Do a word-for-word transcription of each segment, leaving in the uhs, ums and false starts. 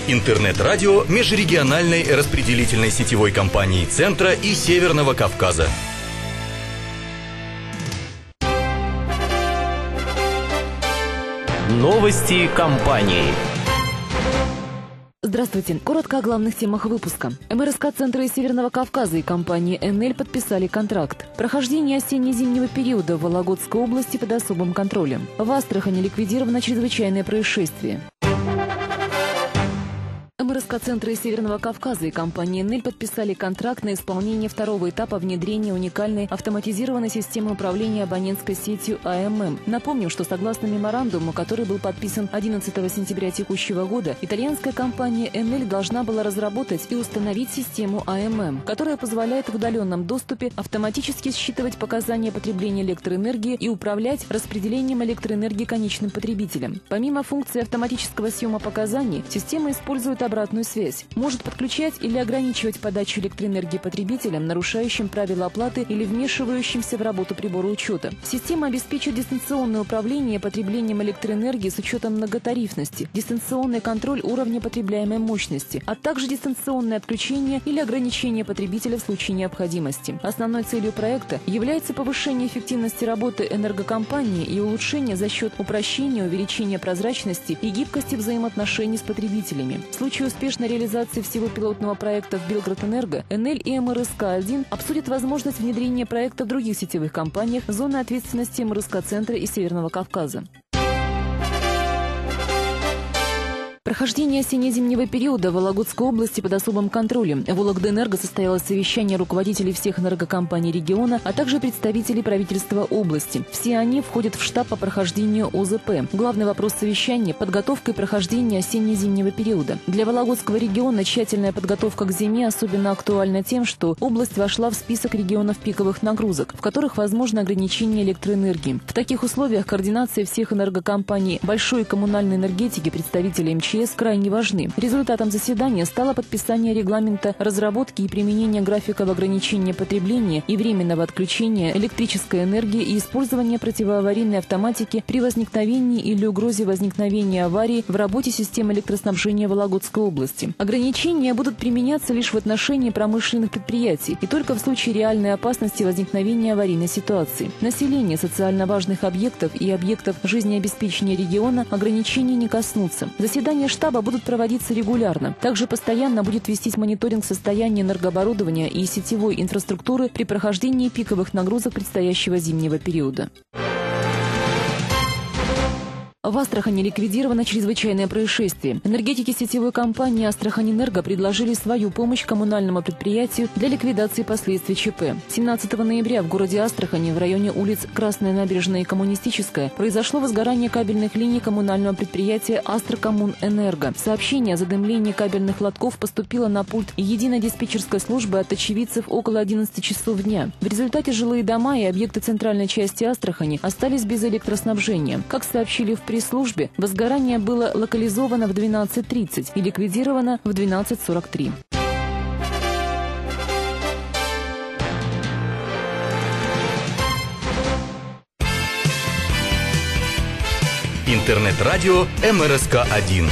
Интернет-радио межрегиональной распределительной сетевой компании Центра и Северного Кавказа. Новости компании. Здравствуйте. Коротко о главных темах выпуска. эм эр эс ка Центра и Северного Кавказа и компания «Энель» подписали контракт. Прохождение осенне-зимнего периода в Вологодской области под особым контролем. В Астрахани ликвидировано чрезвычайное происшествие. эм эр эс ка Центра и Северного Кавказа и компания «Энель» подписали контракт на исполнение второго этапа внедрения уникальной автоматизированной системы управления абонентской сетью а эм эм. Напомню, что согласно меморандуму, который был подписан одиннадцатого сентября текущего года, итальянская компания «Энель» должна была разработать и установить систему а эм эм, которая позволяет в удаленном доступе автоматически считывать показания потребления электроэнергии и управлять распределением электроэнергии конечным потребителям. Помимо функции автоматического съема показаний, система использует обратную связь. Может подключать или ограничивать подачу электроэнергии потребителям, нарушающим правила оплаты или вмешивающимся в работу прибора учета. Система обеспечит дистанционное управление потреблением электроэнергии с учетом многотарифности, дистанционный контроль уровня потребляемой мощности, а также дистанционное отключение или ограничение потребителя в случае необходимости. Основной целью проекта является повышение эффективности работы энергокомпании и улучшение за счет упрощения, увеличения прозрачности и гибкости взаимоотношений с потребителями. В случае успешной реализации всего пилотного проекта в Белград-Энерго, «Энель» и эм эр эс ка один обсудят возможность внедрения проекта в других сетевых компаниях зоны ответственности эм эр эс ка Центра и Северного Кавказа. Прохождение осенне-зимнего периода в Вологодской области под особым контролем. В Вологдэнерго состоялось совещание руководителей всех энергокомпаний региона, а также представителей правительства области. Все они входят в штаб по прохождению о зэ пэ. Главный вопрос совещания – подготовка и прохождение осенне-зимнего периода. Для Вологодского региона тщательная подготовка к зиме особенно актуальна тем, что область вошла в список регионов пиковых нагрузок, в которых возможно ограничение электроэнергии. В таких условиях координация всех энергокомпаний большой коммунальной энергетики, представителей эм че эс крайне важны. Результатом заседания стало подписание регламента разработки и применения графиков ограничения потребления и временного отключения электрической энергии и использования противоаварийной автоматики при возникновении или угрозе возникновения аварии в работе системы электроснабжения Вологодской области. Ограничения будут применяться лишь в отношении промышленных предприятий и только в случае реальной опасности возникновения аварийной ситуации. Население социально важных объектов и объектов жизнеобеспечения региона ограничений не коснутся. Заседание штаба будут проводиться регулярно. Также постоянно будет вестись мониторинг состояния энергооборудования и сетевой инфраструктуры при прохождении пиковых нагрузок предстоящего зимнего периода. В Астрахани ликвидировано чрезвычайное происшествие. Энергетики сетевой компании «Астраханэнерго» предложили свою помощь коммунальному предприятию для ликвидации последствий че пэ. семнадцатого ноября в городе Астрахани в районе улиц Красная набережная и Коммунистическая произошло возгорание кабельных линий коммунального предприятия «Астрокоммунэнерго». Сообщение о задымлении кабельных лотков поступило на пульт единой диспетчерской службы от очевидцев около одиннадцати часов дня. В результате жилые дома и объекты центральной части Астрахани остались без электроснабжения. Как сообщили в пресс-службе, возгорание было локализовано в двенадцать тридцать и ликвидировано в двенадцать сорок три. Интернет-радио эм эр эс ка один.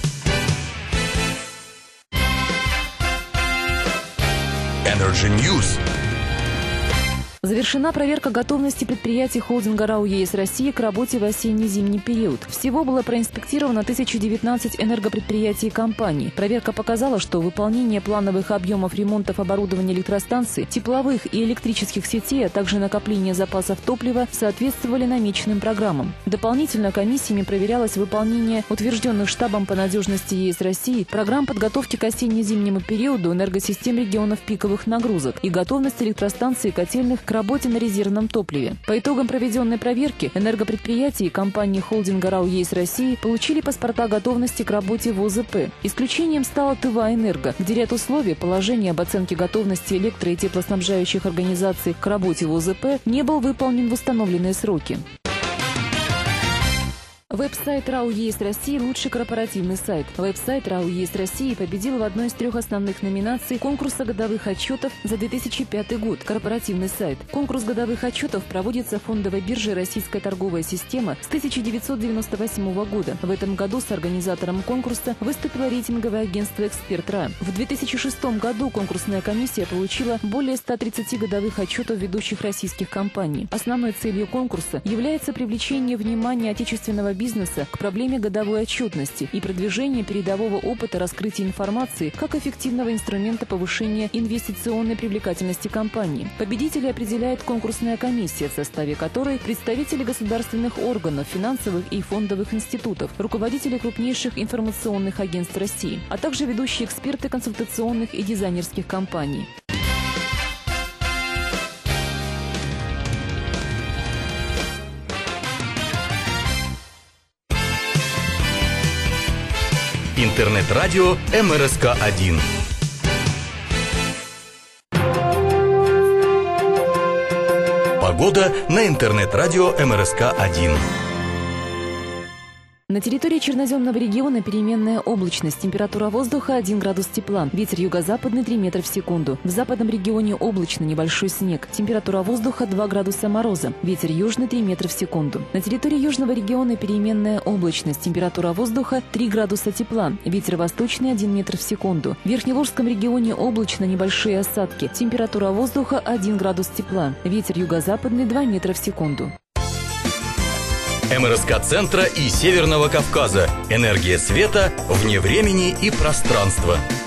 Energy News. Завершена проверка готовности предприятий холдинга РАО ЕС России к работе в осенне-зимний период. Всего было проинспектировано тысяча девятнадцать энергопредприятий и компаний. Проверка показала, что выполнение плановых объемов ремонтов оборудования электростанций, тепловых и электрических сетей, а также накопление запасов топлива соответствовали намеченным программам. Дополнительно комиссиями проверялось выполнение утвержденных штабом по надежности ЕС России программ подготовки к осенне-зимнему периоду энергосистем регионов пиковых нагрузок и готовность электростанций и котельных к работе на резервном топливе. По итогам проведенной проверки энергопредприятия и компании холдинга РАО ЕС России получили паспорта готовности к работе в о зэ пэ. Исключением стала Тыва-Энерго, где ряд условий положения об оценке готовности электро- и теплоснабжающих организаций к работе в о зэ пэ не был выполнен в установленные сроки. В Веб-сайт РАО ЕС России «Лучший корпоративный сайт». Веб-сайт РАО ЕС России победил в одной из трех основных номинаций конкурса годовых отчетов за две тысячи пятый год «Корпоративный сайт». Конкурс годовых отчетов проводится фондовой биржей «Российская торговая система» с тысяча девятьсот девяносто восьмого года. В этом году с организатором конкурса выступило рейтинговое агентство «Эксперт РА». В две тысячи шестом году конкурсная комиссия получила более ста тридцати годовых отчетов ведущих российских компаний. Основной целью конкурса является привлечение внимания отечественного бизнеса к проблеме годовой отчетности и продвижение передового опыта раскрытия информации как эффективного инструмента повышения инвестиционной привлекательности компании. Победителей определяет конкурсная комиссия, в составе которой представители государственных органов, финансовых и фондовых институтов, руководители крупнейших информационных агентств России, а также ведущие эксперты консультационных и дизайнерских компаний. Интернет-радио эм эр эс ка один. Погода на интернет-радио эм эр эс ка один. На территории черноземного региона переменная облачность, температура воздуха один градус тепла, ветер юго-западный три метра в секунду. В западном регионе облачно, небольшой снег, температура воздуха два градуса мороза, ветер южный три метра в секунду. На территории южного региона переменная облачность, температура воздуха три градуса тепла, ветер восточный один метр в секунду. В Верхневолжском регионе облачно, небольшие осадки, температура воздуха один градус тепла, ветер юго-западный два метра в секунду. эм эр эс ка-центра и Северного Кавказа. Энергия света вне времени и пространства.